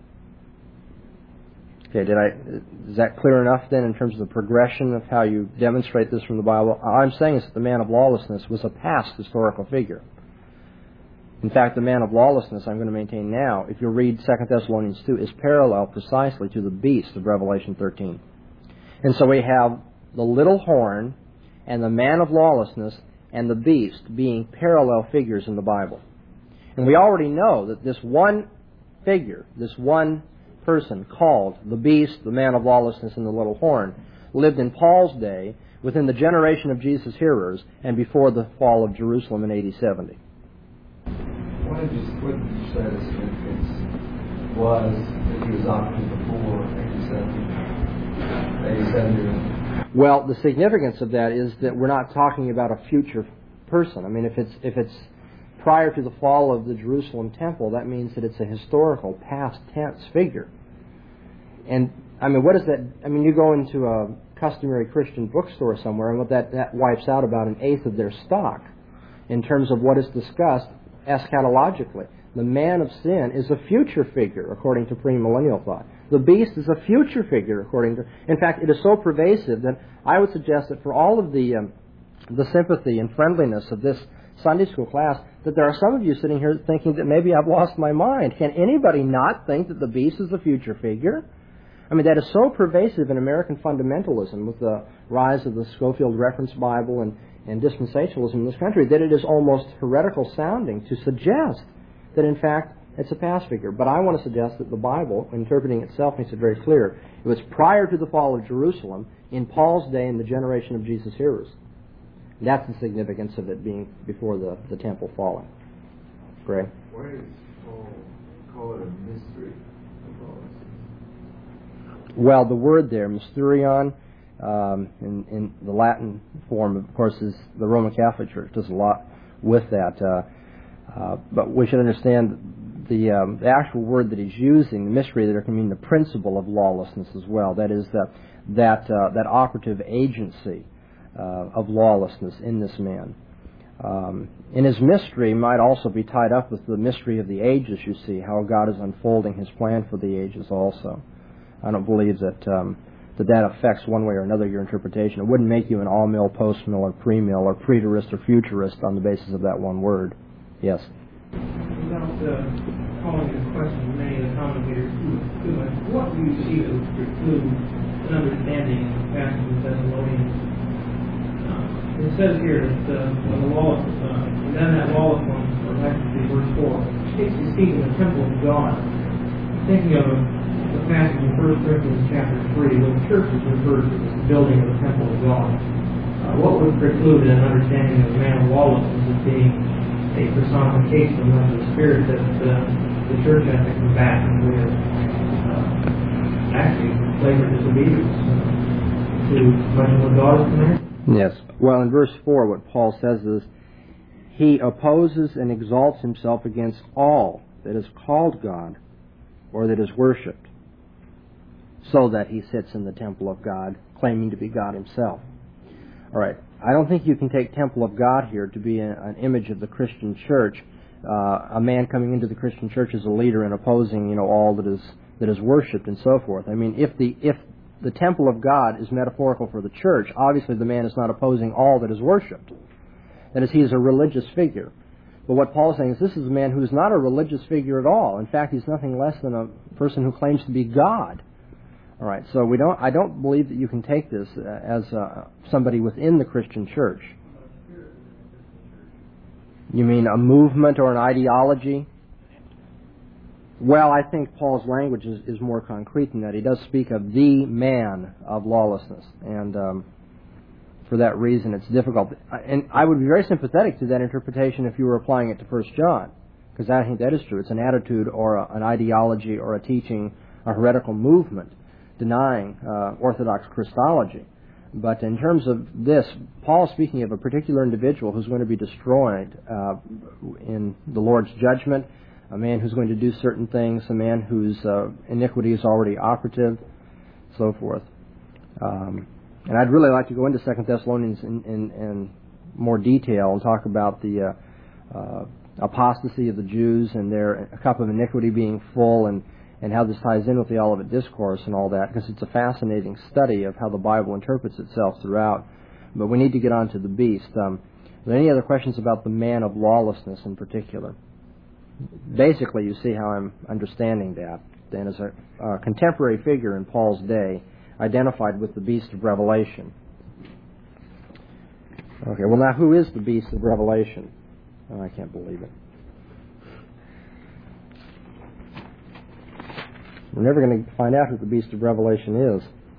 Okay, is that clear enough then in terms of the progression of how you demonstrate this from the Bible? All I'm saying is that the man of lawlessness was a past historical figure. In fact, the man of lawlessness, I'm going to maintain now, if you read 2 Thessalonians 2, is parallel precisely to the beast of Revelation 13. And so we have the little horn and the man of lawlessness and the beast being parallel figures in the Bible. And we already know that this one figure, this one person called the beast, the man of lawlessness, and the little horn, lived in Paul's day, within the generation of Jesus' hearers, and before the fall of Jerusalem in AD 70. What did you say the significance was that he was operating before AD 70? Well, the significance of that is that we're not talking about a future person. I mean, if it's prior to the fall of the Jerusalem temple, that means that it's a historical, past tense figure. And, I mean, what is that? I mean, you go into a customary Christian bookstore somewhere, and what that wipes out about an eighth of their stock in terms of what is discussed eschatologically. The man of sin is a future figure, according to premillennial thought. The beast is a future figure, according to... In fact, it is so pervasive that I would suggest that for all of the sympathy and friendliness of this Sunday school class, that there are some of you sitting here thinking that maybe I've lost my mind. Can anybody not think that the beast is a future figure? I mean, that is so pervasive in American fundamentalism with the rise of the Scofield Reference Bible and dispensationalism in this country, that it is almost heretical sounding to suggest that, in fact, it's a past figure. But I want to suggest that the Bible, interpreting itself, makes it very clear. It was prior to the fall of Jerusalem, in Paul's day, in the generation of Jesus' hearers. That's the significance of it being before the temple falling. Greg? Why does Paul call it a mystery of lawlessness? Well, the word there, mysterion, in the Latin form, of course, is the Roman Catholic Church does a lot with that. But we should understand the actual word that he's using, the mystery, that can mean the principle of lawlessness as well. That is that operative agency of lawlessness in this man. And his mystery might also be tied up with the mystery of the ages, you see, how God is unfolding his plan for the ages also. I don't believe that affects one way or another your interpretation. It wouldn't make you an all-mill, post-mill, or pre-mill, or preterist or futurist on the basis of that one word. Yes? Without calling into question many of the commentators too much, what do you see that would preclude an understanding of the passage of Thessalonians? It says here that when the lawless, and then that lawless one, or actually verse 4, takes his seat in the temple of God. Thinking of the passage in 1 Corinthians chapter 3, where the church is referred to as the building of the temple of God. What would preclude an understanding of the man of lawlessness as being a personification of the spirit that the church has to combat with actually flagrant disobedience to much of what God has commanded? Yes. Well, in verse 4, what Paul says is, he opposes and exalts himself against all that is called God or that is worshipped, so that he sits in the temple of God, claiming to be God himself. All right. I don't think you can take temple of God here to be an image of the Christian church, a man coming into the Christian church as a leader and opposing, all that is worshipped and so forth. I mean, if the temple of God is metaphorical for the church, obviously the man is not opposing all that is worshipped. That is, he is a religious figure. But what Paul is saying is this is a man who is not a religious figure at all. In fact, he's nothing less than a person who claims to be God. All right, so I don't believe that you can take this as somebody within the Christian church. You mean a movement or an ideology? Well, I think Paul's language is more concrete than that. He does speak of the man of lawlessness, and for that reason it's difficult. And I would be very sympathetic to that interpretation if you were applying it to 1 John, because I think that is true. It's an attitude or an ideology or a teaching, a heretical movement denying Orthodox Christology. But in terms of this, Paul is speaking of a particular individual who's going to be destroyed in the Lord's judgment, a man who's going to do certain things, a man whose iniquity is already operative, so forth. And I'd really like to go into 2 Thessalonians in more detail and talk about the apostasy of the Jews and their cup of iniquity being full, and how this ties in with the Olivet Discourse and all that, because it's a fascinating study of how the Bible interprets itself throughout. But we need to get on to the beast. Are there any other questions about the man of lawlessness in particular? Basically, you see how I'm understanding that. Then as a contemporary figure in Paul's day, identified with the beast of Revelation. Okay, well now, who is the beast of Revelation? Oh, I can't believe it. We're never going to find out who the beast of Revelation is.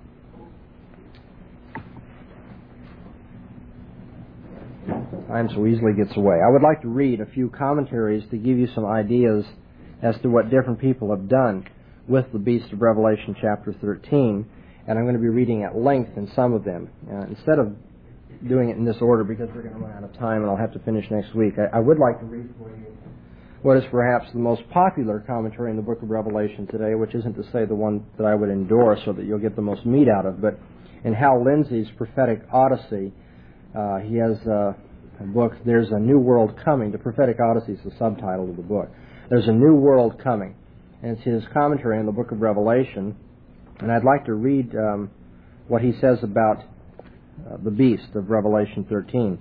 Time so easily gets away. I would like to read a few commentaries to give you some ideas as to what different people have done with the beast of Revelation chapter 13, and I'm going to be reading at length in some of them. Instead of doing it in this order, because we're going to run out of time and I'll have to finish next week, I would like to read for you what is perhaps the most popular commentary in the book of Revelation today, which isn't to say the one that I would endorse so that you'll get the most meat out of, but in Hal Lindsey's Prophetic Odyssey, he has a book, There's a New World Coming. The Prophetic Odyssey is the subtitle of the book. There's a New World Coming. And it's his commentary on the book of Revelation. And I'd like to read what he says about the beast of Revelation 13.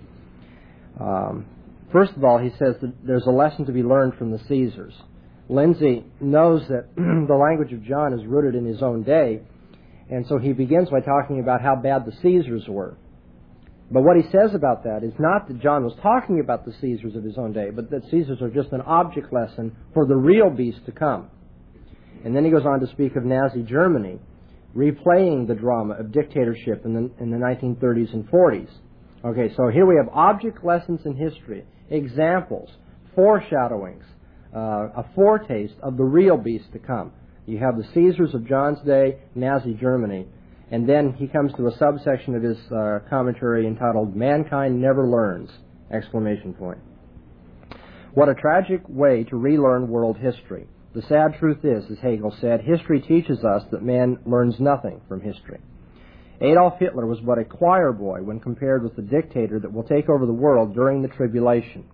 First of all, he says that there's a lesson to be learned from the Caesars. Lindsay knows that the language of John is rooted in his own day, and so he begins by talking about how bad the Caesars were. But what he says about that is not that John was talking about the Caesars of his own day, but that Caesars are just an object lesson for the real beast to come. And then he goes on to speak of Nazi Germany, replaying the drama of dictatorship in the 1930s and 40s. Okay, so here we have object lessons in history, examples, foreshadowings, a foretaste of the real beast to come. You have the Caesars of John's day, Nazi Germany, and then he comes to a subsection of his commentary entitled, Mankind Never Learns! Exclamation point. What a tragic way to relearn world history. The sad truth is, as Hegel said, history teaches us that man learns nothing from history. Adolf Hitler was but a choir boy when compared with the dictator that will take over the world during the tribulation.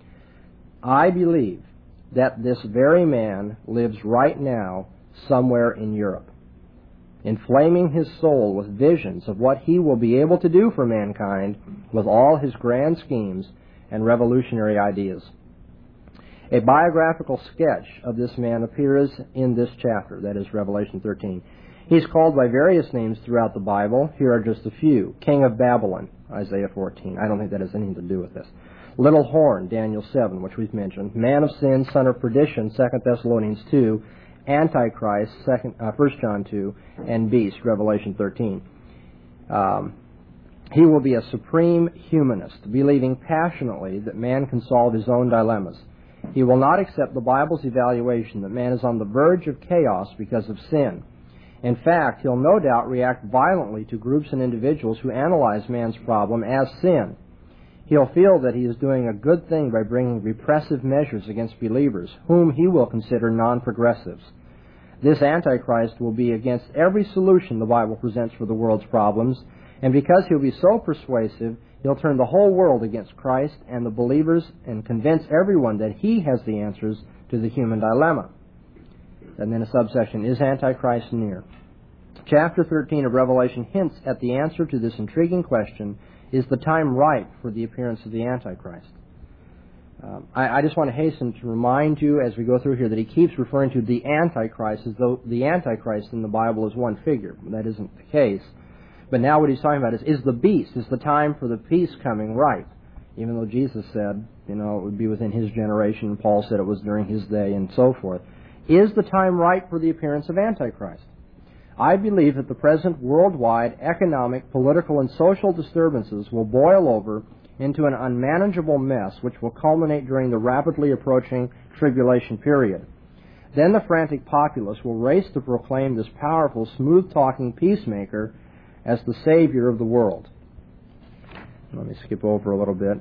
I believe that this very man lives right now somewhere in Europe, inflaming his soul with visions of what he will be able to do for mankind with all his grand schemes and revolutionary ideas. A biographical sketch of this man appears in this chapter, that is Revelation 13. He's called by various names throughout the Bible. Here are just a few. King of Babylon, Isaiah 14. I don't think that has anything to do with this. Little horn, Daniel 7, which we've mentioned. Man of sin, son of perdition, 2 Thessalonians 2. Antichrist, 1 John 2. And beast, Revelation 13. He will be a supreme humanist, believing passionately that man can solve his own dilemmas. He will not accept the Bible's evaluation that man is on the verge of chaos because of sin. In fact, he'll no doubt react violently to groups and individuals who analyze man's problem as sin. He'll feel that he is doing a good thing by bringing repressive measures against believers, whom he will consider non-progressives. This Antichrist will be against every solution the Bible presents for the world's problems, and because he'll be so persuasive, he'll turn the whole world against Christ and the believers and convince everyone that he has the answers to the human dilemma. And then a subsection, is Antichrist near? Chapter 13 of Revelation hints at the answer to this intriguing question, is the time ripe for the appearance of the Antichrist? I just want to hasten to remind you as we go through here that he keeps referring to the Antichrist as though the Antichrist in the Bible is one figure. That isn't the case. But now what he's talking about is the beast, is the time for the peace coming ripe? Even though Jesus said, it would be within his generation, Paul said it was during his day, and so forth. Is the time ripe for the appearance of Antichrist? I believe that the present worldwide economic, political, and social disturbances will boil over into an unmanageable mess which will culminate during the rapidly approaching tribulation period. Then the frantic populace will race to proclaim this powerful, smooth-talking peacemaker as the Savior of the world. Let me skip over a little bit.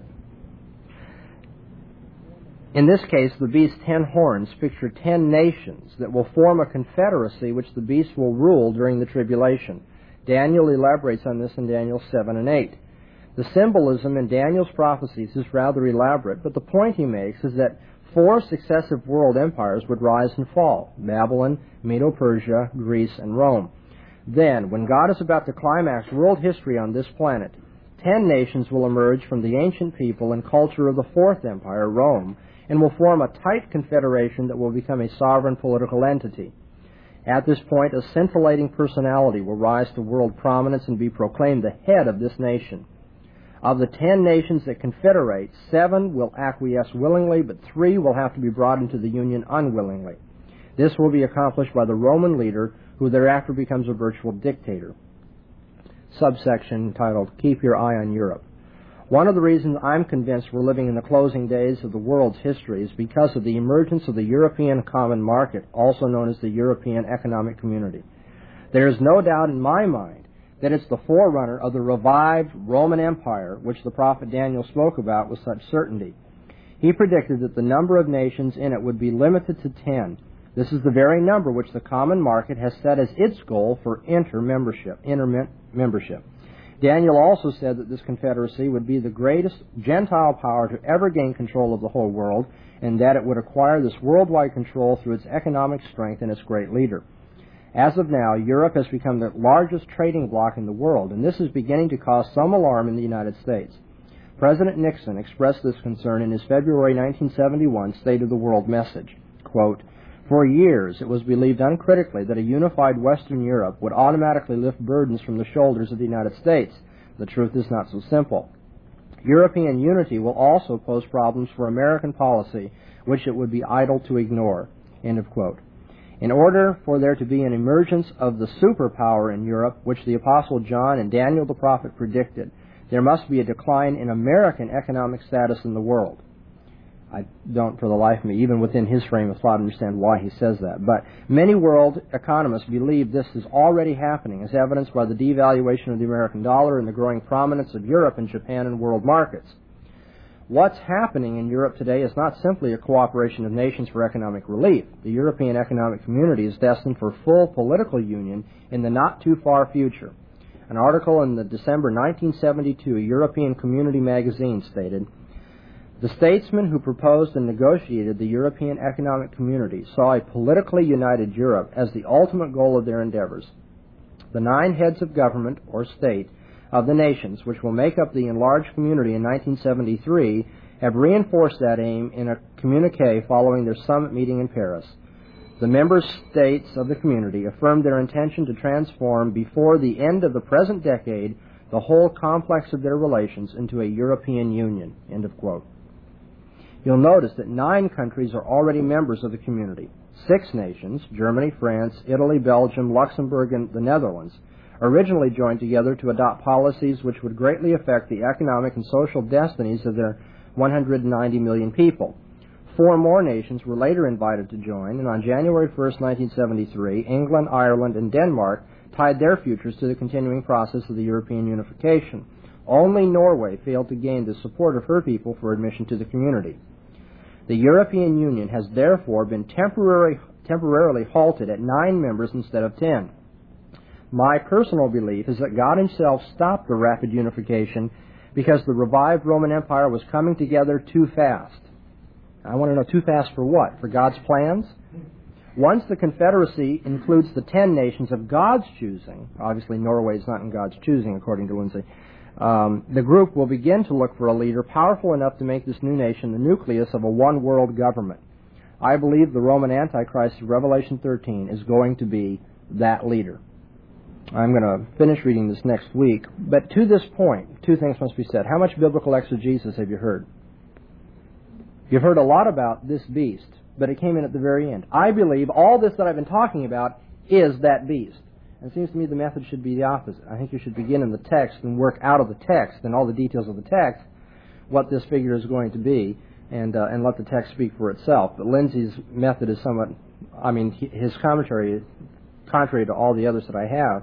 In this case, the beast's 10 horns picture 10 nations that will form a confederacy which the beast will rule during the tribulation. Daniel elaborates on this in Daniel 7 and 8. The symbolism in Daniel's prophecies is rather elaborate, but the point he makes is that 4 successive world empires would rise and fall: Babylon, Medo-Persia, Greece, and Rome. Then, when God is about to climax world history on this planet, 10 nations will emerge from the ancient people and culture of the 4th empire, Rome, and will form a tight confederation that will become a sovereign political entity. At this point, a scintillating personality will rise to world prominence and be proclaimed the head of this nation. Of the 10 nations that confederate, 7 will acquiesce willingly, but 3 will have to be brought into the union unwillingly. This will be accomplished by the Roman leader, who thereafter becomes a virtual dictator. Subsection titled, Keep Your Eye on Europe. One of the reasons I'm convinced we're living in the closing days of the world's history is because of the emergence of the European Common Market, also known as the European Economic Community. There is no doubt in my mind that it's the forerunner of the revived Roman Empire, which the prophet Daniel spoke about with such certainty. He predicted that the number of nations in it would be limited to 10. This is the very number which the Common Market has set as its goal for inter-membership. Daniel also said that this confederacy would be the greatest Gentile power to ever gain control of the whole world, and that it would acquire this worldwide control through its economic strength and its great leader. As of now, Europe has become the largest trading bloc in the world, and this is beginning to cause some alarm in the United States. President Nixon expressed this concern in his February 1971 State of the World message. Quote, "For years, it was believed uncritically that a unified Western Europe would automatically lift burdens from the shoulders of the United States. The truth is not so simple. European unity will also pose problems for American policy, which it would be idle to ignore." End of quote. In order for there to be an emergence of the superpower in Europe, which the Apostle John and Daniel the prophet predicted, there must be a decline in American economic status in the world. I don't, for the life of me, even within his frame of thought, understand why he says that. But many world economists believe this is already happening, as evidenced by the devaluation of the American dollar and the growing prominence of Europe and Japan in world markets. What's happening in Europe today is not simply a cooperation of nations for economic relief. The European Economic Community is destined for full political union in the not-too-far future. An article in the December 1972 European Community magazine stated, "The statesmen who proposed and negotiated the European Economic Community saw a politically united Europe as the ultimate goal of their endeavors. The 9 heads of government, or state, of the nations which will make up the enlarged community in 1973 have reinforced that aim in a communique following their summit meeting in Paris. The member states of the community affirmed their intention to transform before the end of the present decade the whole complex of their relations into a European Union." End of quote. You'll notice that 9 countries are already members of the community. 6 nations, Germany, France, Italy, Belgium, Luxembourg, and the Netherlands, originally joined together to adopt policies which would greatly affect the economic and social destinies of their 190 million people. 4 more nations were later invited to join, and on January 1st, 1973, England, Ireland, and Denmark tied their futures to the continuing process of the European unification. Only Norway failed to gain the support of her people for admission to the community. The European Union has therefore been temporarily halted at 9 members instead of 10. My personal belief is that God himself stopped the rapid unification because the revived Roman Empire was coming together too fast. I want to know, too fast for what? For God's plans? Once the Confederacy includes the 10 nations of God's choosing, obviously Norway is not in God's choosing, according to Lindsay, the group will begin to look for a leader powerful enough to make this new nation the nucleus of a one-world government. I believe the Roman Antichrist of Revelation 13 is going to be that leader. I'm going to finish reading this next week, but to this point, 2 things must be said. How much biblical exegesis have you heard? You've heard a lot about this beast, but it came in at the very end. I believe all this that I've been talking about is that beast. And it seems to me the method should be the opposite. I think you should begin in the text and work out of the text and all the details of the text what this figure is going to be, and let the text speak for itself. But Lindsay's method is somewhat, his commentary, contrary to all the others that I have,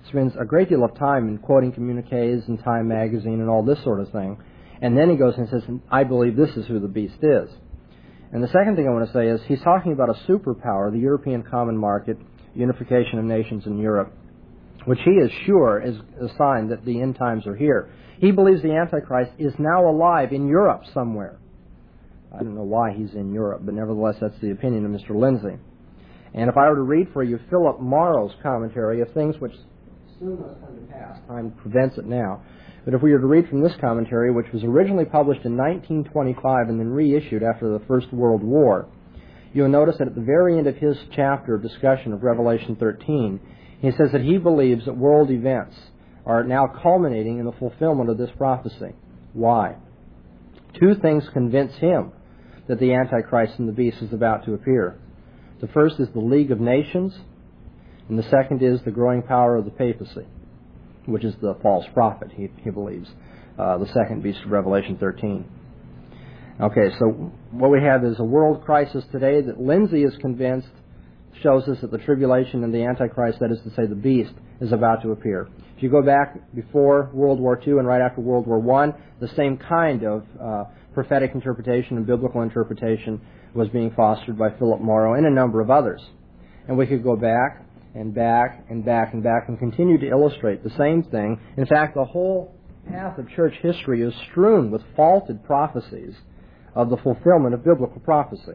spends a great deal of time in quoting communiques and Time magazine and all this sort of thing. And then he goes and says, I believe this is who the beast is. And the second thing I want to say is he's talking about a superpower, the European Common Market, unification of nations in Europe, which he is sure is a sign that the end times are here. He believes the Antichrist is now alive in Europe somewhere. I don't know why he's in Europe, but nevertheless that's the opinion of Mr. Lindsay. And if I were to read for you Philip Morrow's commentary of things which soon must come to pass, time prevents it now, but if we were to read from this commentary, which was originally published in 1925 and then reissued after the First World War, you'll notice that at the very end of his chapter of discussion of Revelation 13, he says that he believes that world events are now culminating in the fulfillment of this prophecy. Why? Two things convince him that the Antichrist and the beast is about to appear. The first is the League of Nations, and the second is the growing power of the papacy, which is the false prophet, he believes, the second beast of Revelation 13. Okay, so what we have is a world crisis today that Lindsay is convinced shows us that the tribulation and the Antichrist, that is to say the beast, is about to appear. If you go back before World War II and right after World War I, the same kind of prophetic interpretation and biblical interpretation was being fostered by Philip Morrow and a number of others. And we could go back and back and back and back and continue to illustrate the same thing. In fact, the whole path of church history is strewn with faulted prophecies of the fulfillment of biblical prophecy.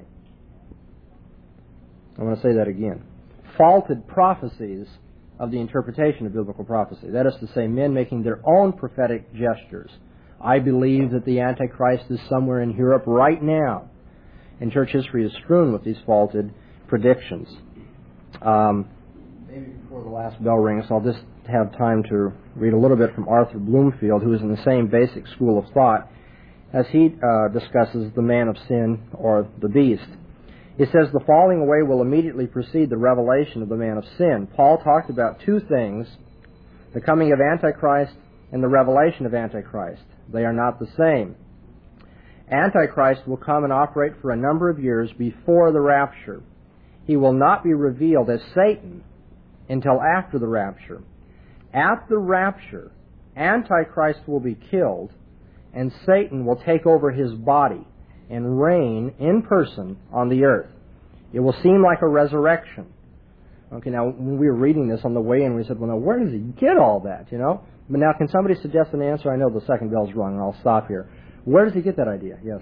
I want to say that again. Faulted prophecies of the interpretation of biblical prophecy. That is to say, men making their own prophetic gestures. I believe that the Antichrist is somewhere in Europe right now. And church history is strewn with these faulted predictions. Maybe before the last bell rings, I'll just have time to read a little bit from Arthur Bloomfield, who is in the same basic school of thought, as he discusses the man of sin or the beast. He says the falling away will immediately precede the revelation of the man of sin. Paul talked about two things, the coming of Antichrist and the revelation of Antichrist. They are not the same. Antichrist will come and operate for a number of years before the rapture. He will not be revealed as Satan until after the rapture. At the rapture, Antichrist will be killed, and Satan will take over his body and reign in person on the earth. It will seem like a resurrection. Okay, now, when we were reading this on the way in, we said, well, now, where does he get all that, you know? But now, can somebody suggest an answer? I know the second bell's rung, and I'll stop here. Where does he get that idea? Yes.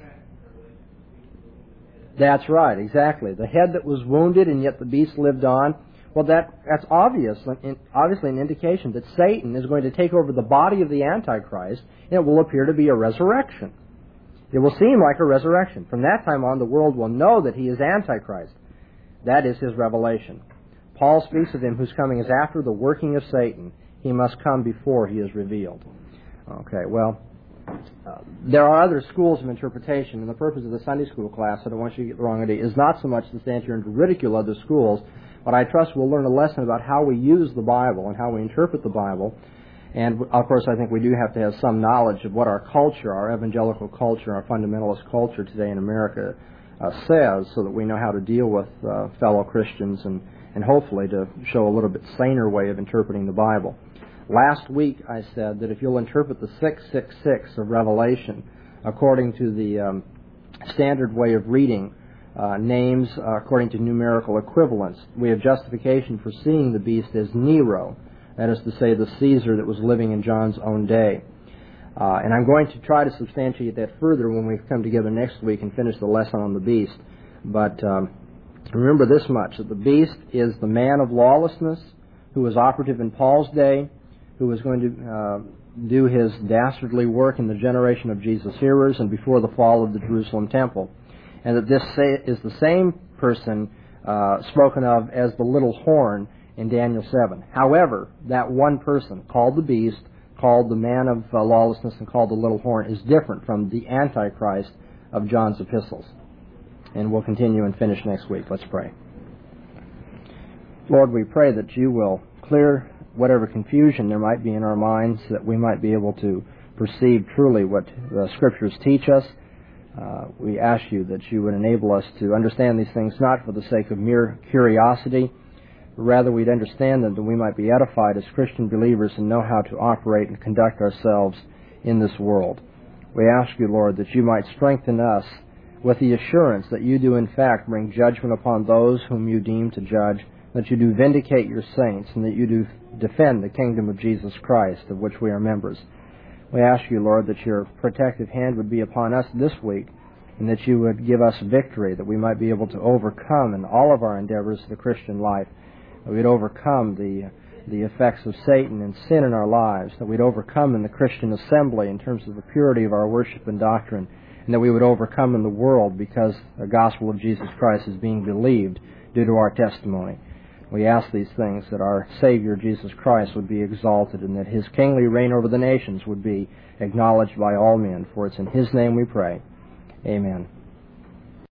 That's right, exactly. The head that was wounded, and yet the beast lived on. Well, that's obviously an indication that Satan is going to take over the body of the Antichrist, and it will appear to be a resurrection. It will seem like a resurrection. From that time on, the world will know that he is Antichrist. That is his revelation. Paul speaks of him whose coming is after the working of Satan. He must come before he is revealed. Okay, well, there are other schools of interpretation, and the purpose of the Sunday school class, I don't want you to get the wrong idea, is not so much to stand here and to ridicule other schools, but I trust we'll learn a lesson about how we use the Bible and how we interpret the Bible. And, of course, I think we do have to have some knowledge of what our culture, our evangelical culture, our fundamentalist culture today in America says, so that we know how to deal with fellow Christians and hopefully to show a little bit saner way of interpreting the Bible. Last week I said that if you'll interpret the 666 of Revelation according to the standard way of reading names according to numerical equivalence, we have justification for seeing the beast as Nero. That is to say, the Caesar that was living in John's own day. And I'm going to try to substantiate that further when we come together next week and finish the lesson on the beast. But remember this much, that the beast is the man of lawlessness who was operative in Paul's day, who was going to do his dastardly work in the generation of Jesus' hearers and before the fall of the Jerusalem temple. And that this is the same person spoken of as the little horn in Daniel 7. However, that one person, called the beast, called the man of lawlessness, and called the little horn, is different from the Antichrist of John's epistles. And we'll continue and finish next week. Let's pray. Lord, we pray that you will clear whatever confusion there might be in our minds, that we might be able to perceive truly what the Scriptures teach us. We ask you that you would enable us to understand these things not for the sake of mere curiosity, but rather we'd understand them that we might be edified as Christian believers and know how to operate and conduct ourselves in this world. We ask you, Lord, that you might strengthen us with the assurance that you do in fact bring judgment upon those whom you deem to judge, that you do vindicate your saints, and that you do defend the kingdom of Jesus Christ, of which we are members. We ask you, Lord, that your protective hand would be upon us this week, and that you would give us victory, that we might be able to overcome in all of our endeavors of the Christian life, that we'd overcome the effects of Satan and sin in our lives, that we'd overcome in the Christian assembly in terms of the purity of our worship and doctrine, and that we would overcome in the world because the gospel of Jesus Christ is being believed due to our testimony. We ask these things that our Savior Jesus Christ would be exalted and that his kingly reign over the nations would be acknowledged by all men. For it's in his name we pray. Amen.